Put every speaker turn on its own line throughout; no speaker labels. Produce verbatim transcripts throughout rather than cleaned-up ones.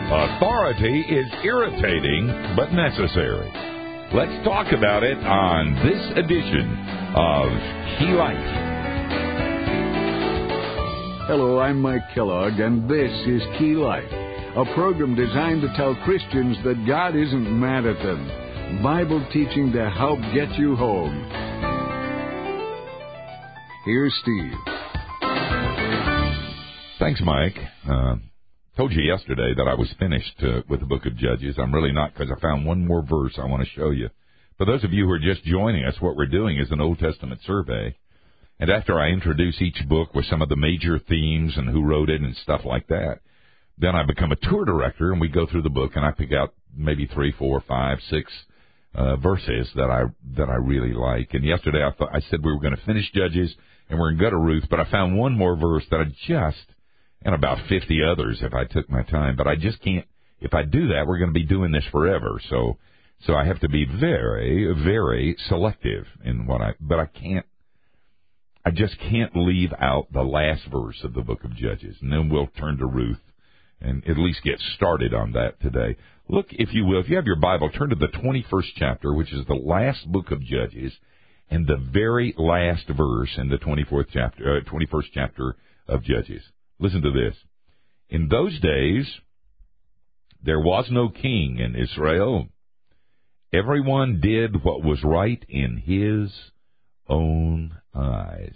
Authority is irritating but necessary. Let's talk about it on this edition of Key Life.
Hello, I'm Mike Kellogg, and this is Key Life, a program designed to tell Christians that God isn't mad at them. Bible teaching to help get you home. Here's Steve.
Thanks, Mike. Uh, told you yesterday that I was finished uh, with the book of Judges. I'm really not, because I found one more verse I want to show you. For those of you who are just joining us, what we're doing is an Old Testament survey. And after I introduce each book with some of the major themes and who wrote it and stuff like that, then I become a tour director, and we go through the book, and I pick out maybe three, four, five, six uh, verses that I that I really like. And yesterday I thought I said we were going to finish Judges and we're going to go to Ruth, but I found one more verse that I just, and about fifty others if I took my time, but I just can't. If I do that, we're going to be doing this forever. So, so I have to be very, very selective in what I. But I can't. I just can't leave out the last verse of the book of Judges, and then we'll turn to Ruth and at least get started on that today. Look, if you will, if you have your Bible, turn to the twenty-first chapter, which is the last book of Judges, and the very last verse in the twenty-fourth chapter, uh, twenty-first chapter of Judges. Listen to this. In those days, there was no king in Israel. Everyone did what was right in his own eyes.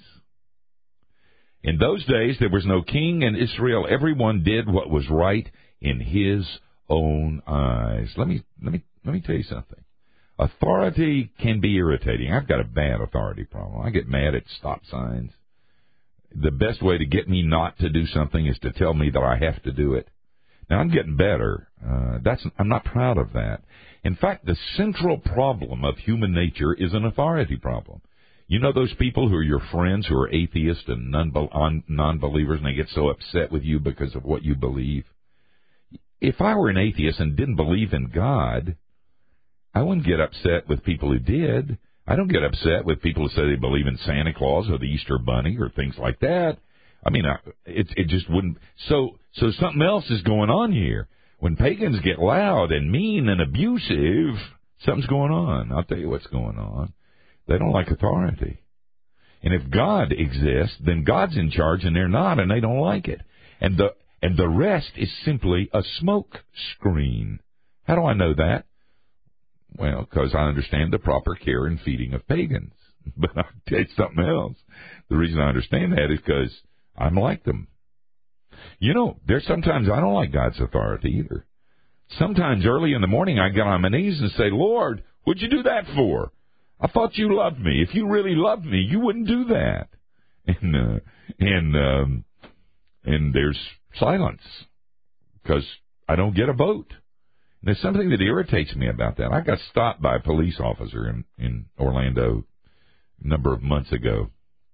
In those days, there was no king in Israel. Everyone did what was right in his own eyes. Let me let me let me tell you something. Authority can be irritating. I've got a bad authority problem. I get mad at stop signs. The best way to get me not to do something is to tell me that I have to do it. Now, I'm getting better. Uh, that's I'm not proud of that. In fact, the central problem of human nature is an authority problem. You know those people who are your friends who are atheists and non-believers, and they get so upset with you because of what you believe? If I were an atheist and didn't believe in God, I wouldn't get upset with people who did. I don't get upset with people who say they believe in Santa Claus or the Easter Bunny or things like that. I mean, it it just wouldn't. So so something else is going on here. When pagans get loud and mean and abusive, something's going on. I'll tell you what's going on. They don't like authority. And if God exists, then God's in charge and they're not, and they don't like it. And the and the rest is simply a smoke screen. How do I know that? Well, because I understand the proper care and feeding of pagans. But I'll tell you something else. The reason I understand that is because I'm like them. You know, there's sometimes I don't like God's authority either. Sometimes early in the morning I get on my knees and say, Lord, what'd you do that for? I thought you loved me. If you really loved me, you wouldn't do that. And uh, and um, and there's silence because I don't get a vote. And there's something that irritates me about that. I got stopped by a police officer in, in Orlando a number of months ago,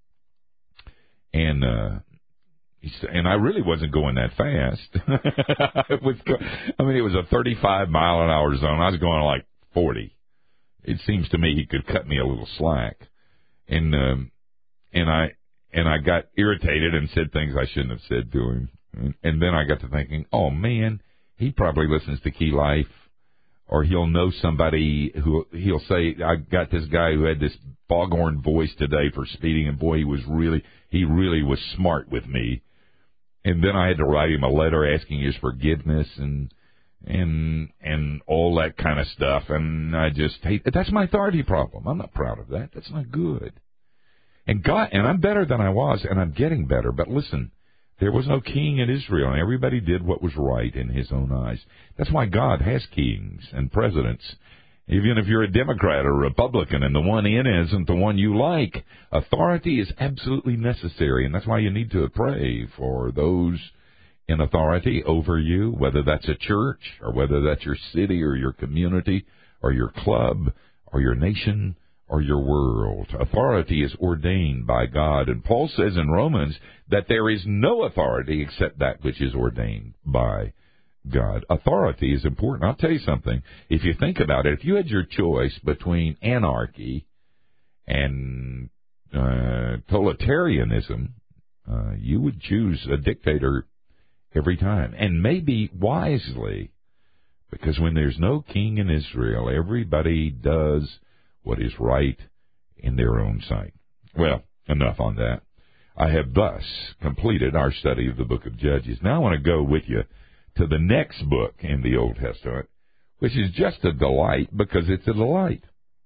and uh, he said, and I really wasn't going that fast. it was, I mean, it was a thirty-five mile an hour zone. I was going like forty. It seems to me he could cut me a little slack, and um, and I and I got irritated and said things I shouldn't have said to him, and, and then I got to thinking, oh man, he probably listens to Key Life, or he'll know somebody who he'll say, I got this guy who had this foghorn voice today for speeding, and boy, he was really he really was smart with me, and then I had to write him a letter asking his forgiveness and. and and all that kind of stuff, and I just hate that's my authority problem. I'm not proud of that. That's not good. And God, and I'm better than I was, and I'm getting better. But listen, there was no king in Israel, and everybody did what was right in his own eyes. That's why God has kings and presidents. Even if you're a Democrat or a Republican and the one in isn't the one you like, authority is absolutely necessary, and that's why you need to pray for those in authority over you, whether that's a church or whether that's your city or your community or your club or your nation or your world. Authority is ordained by God. And Paul says in Romans that there is no authority except that which is ordained by God. Authority is important. I'll tell you something. If you think about it, if you had your choice between anarchy and uh, totalitarianism, uh, you would choose a dictator every time. And maybe wisely, because when there's no king in Israel, everybody does what is right in their own sight. Well, enough on that. I have thus completed our study of the book of Judges. Now I want to go with you to the next book in the Old Testament, which is just a delight because it's a delight.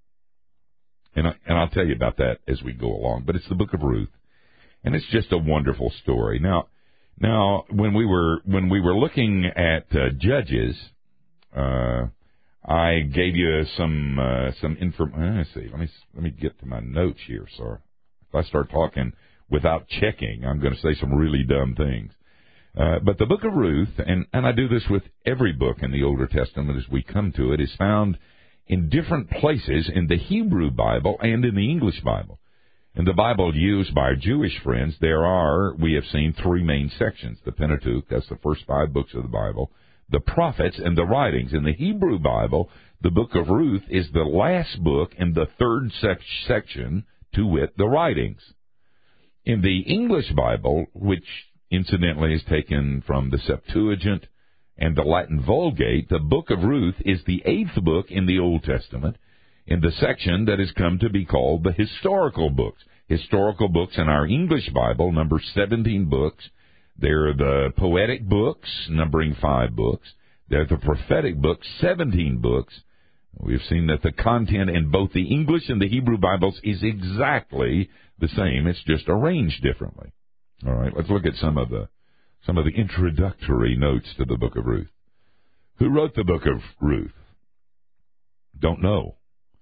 And, I, and I'll tell you about that as we go along. But it's the book of Ruth, and it's just a wonderful story. Now, now when we were when we were looking at uh, Judges, uh, I gave you some uh, some information. Let's see. Let me let me get to my notes here. Sorry, if I start talking without checking, I'm going to say some really dumb things. Uh, but the book of Ruth, and, and I do this with every book in the Older Testament as we come to it, is found in different places in the Hebrew Bible and in the English Bible. In the Bible used by our Jewish friends, there are, we have seen, three main sections. The Pentateuch, that's the first five books of the Bible, the prophets, and the writings. In the Hebrew Bible, the book of Ruth is the last book in the third sec- section, to wit, the writings. In the English Bible, which incidentally is taken from the Septuagint and the Latin Vulgate, the book of Ruth is the eighth book in the Old Testament in the section that has come to be called the historical books. Historical books in our English Bible number seventeen books. They're the poetic books, numbering five books. They're the prophetic books, seventeen books. We've seen that the content in both the English and the Hebrew Bibles is exactly the same. It's just arranged differently. All right, let's look at some of the some of the introductory notes to the book of Ruth. Who wrote the book of Ruth? Don't know.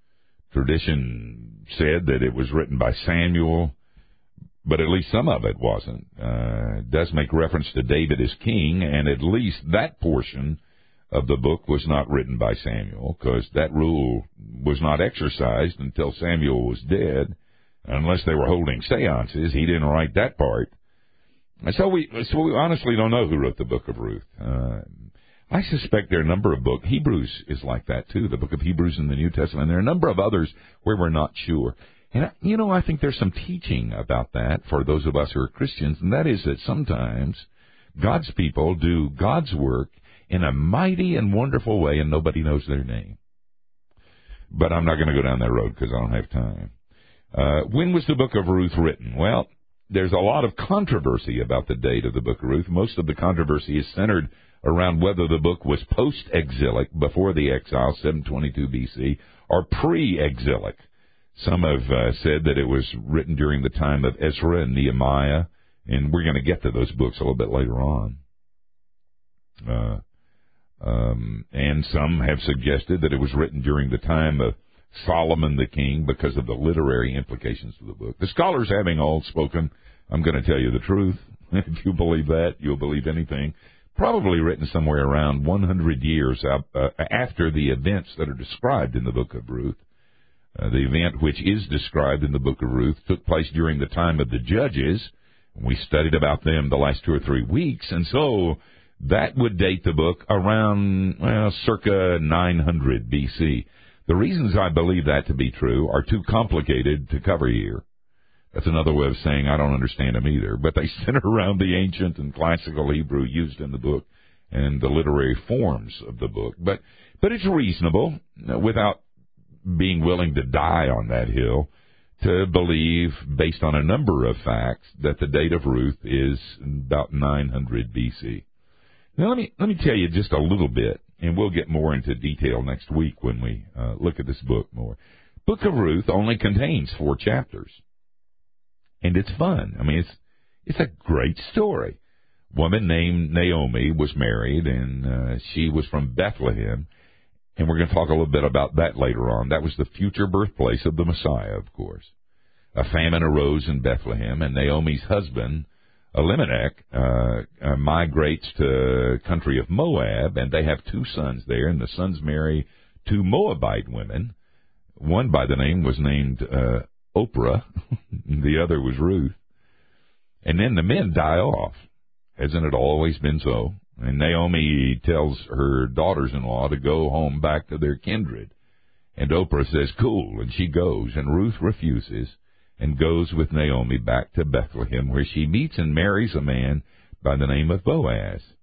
Tradition said that it was written by Samuel, but at least some of it wasn't. Uh, it does make reference to David as king, and at least that portion of the book was not written by Samuel, because that rule was not exercised until Samuel was dead, unless they were holding seances. He didn't write that part. And so we, so we honestly don't know who wrote the book of Ruth. Uh, I suspect there are a number of books. Hebrews is like that, too, the book of Hebrews in the New Testament. There are a number of others where we're not sure. And, you know, I think there's some teaching about that for those of us who are Christians, and that is that sometimes God's people do God's work in a mighty and wonderful way, and nobody knows their name. But I'm not going to go down that road because I don't have time. Uh, when was the book of Ruth written? Well, there's a lot of controversy about the date of the book of Ruth. Most of the controversy is centered around whether the book was post-exilic, before the exile, seven twenty-two B C, or pre-exilic. Some have uh, said that it was written during the time of Ezra and Nehemiah, and we're going to get to those books a little bit later on. Uh, um, and some have suggested that it was written during the time of Solomon the king because of the literary implications of the book. The scholars having all spoken, I'm going to tell you the truth. If you believe that, you'll believe anything. Probably written somewhere around one hundred years uh, after the events that are described in the book of Ruth. Uh, the event which is described in the book of Ruth took place during the time of the Judges. We studied about them the last two or three weeks, and so that would date the book around, well, circa nine hundred B C. The reasons I believe that to be true are too complicated to cover here. That's another way of saying I don't understand them either. But they center around the ancient and classical Hebrew used in the book and the literary forms of the book. But but it's reasonable, without being willing to die on that hill, to believe, based on a number of facts, that the date of Ruth is about nine hundred B C. Now, let me let me tell you just a little bit, and we'll get more into detail next week when we uh, look at this book more. Book of Ruth only contains four chapters, and it's fun. I mean, it's it's a great story. A woman named Naomi was married, and uh, she was from Bethlehem, and we're going to talk a little bit about that later on. That was the future birthplace of the Messiah, of course. A famine arose in Bethlehem, and Naomi's husband, Elimelech, uh, uh, migrates to the country of Moab, and they have two sons there, and the sons marry two Moabite women. One by the name was named uh, Oprah, the other was Ruth. And then the men die off. Hasn't it always been so? And Naomi tells her daughters-in-law to go home back to their kindred. And Oprah says, cool, and she goes, and Ruth refuses, and goes with Naomi back to Bethlehem, where she meets and marries a man by the name of Boaz.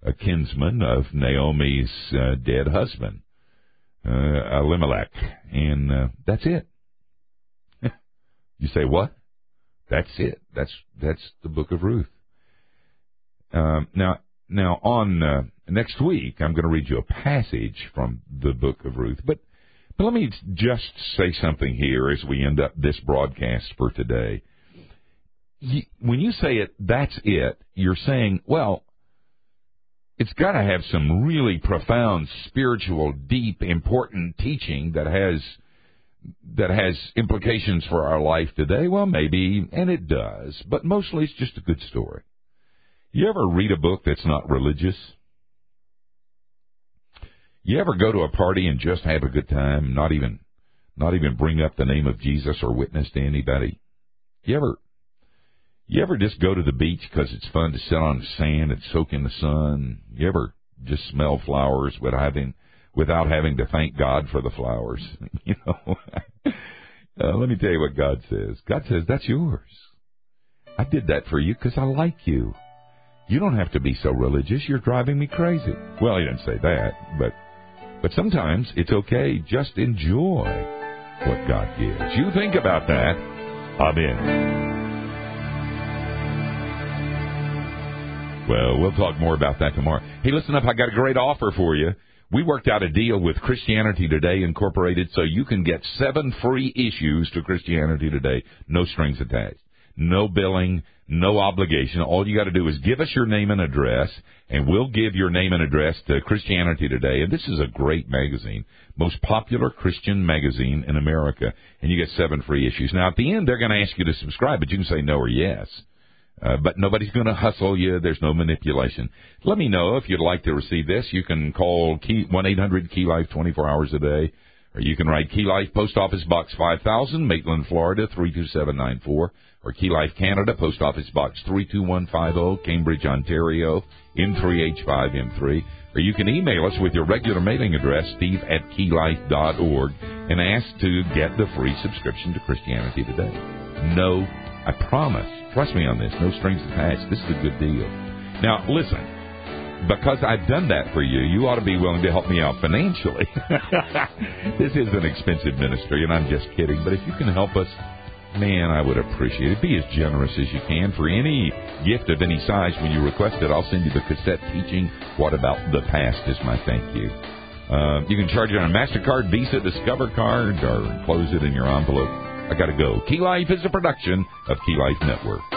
a kinsman of Naomi's uh, dead husband, uh, Elimelech, and uh, that's it. You say, what? That's it. That's that's the book of Ruth. Um, now, now on uh, next week, I'm going to read you a passage from the book of Ruth. But, but let me just say something here as we end up this broadcast for today. You, when you say it, that's it, you're saying, well, it's got to have some really profound, spiritual, deep, important teaching that has that has implications for our life today. Well, maybe, and it does, but mostly it's just a good story. You ever read a book that's not religious? You ever go to a party and just have a good time, not even not even bring up the name of Jesus or witness to anybody? You ever you ever just go to the beach because it's fun to sit on the sand and soak in the sun? You ever just smell flowers without having without having to thank God for the flowers? You know, uh, let me tell you what God says. God says, that's yours. I did that for you because I like you. You don't have to be so religious. You're driving me crazy. Well, he didn't say that, but but sometimes it's okay. Just enjoy what God gives. You think about that. Amen. Well, we'll talk more about that tomorrow. Hey, listen up. I got a great offer for you. We worked out a deal with Christianity Today Incorporated so you can get seven free issues to Christianity Today. No strings attached. No billing, no obligation. All you got to do is give us your name and address, and we'll give your name and address to Christianity Today. And this is a great magazine, most popular Christian magazine in America, and you get seven free issues. Now, at the end, they're going to ask you to subscribe, but you can say no or yes. Uh, but nobody's going to hustle you. There's no manipulation. Let me know if you'd like to receive this. You can call one eight hundred Key Life twenty-four hours a day, or you can write Key Life, Post Office Box five thousand, Maitland, Florida three two seven nine four, or Key Life Canada, Post Office Box three two one five zero, Cambridge, Ontario, N three H five M three. Or you can email us with your regular mailing address, steve at key life dot org, and ask to get the free subscription to Christianity Today. No, I promise. Trust me on this. No strings attached. This is a good deal. Now, listen. Because I've done that for you, you ought to be willing to help me out financially. This is an expensive ministry, and I'm just kidding. But if you can help us, man, I would appreciate it. Be as generous as you can. For any gift of any size, when you request it, I'll send you the cassette teaching, What About the Past, is my thank you. Uh, you can charge it on a MasterCard, Visa, Discover card, or enclose it in your envelope. I got to go. Key Life is a production of Key Life Network.